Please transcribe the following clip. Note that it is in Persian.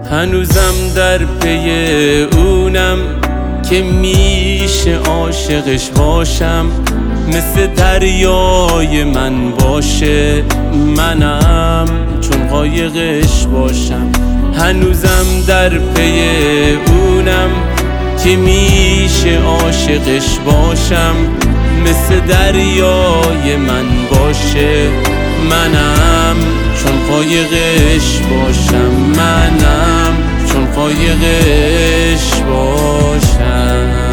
هنوزم در پی اونم که میشه عاشقش باشم، مثل دریای من باشه، منم چون قایقش باشم. هنوزم در پی اونم که میشه عاشقش باشم، مثل دریای من باشه، منم چون قایقش باشم، منم چون قایقش باشم.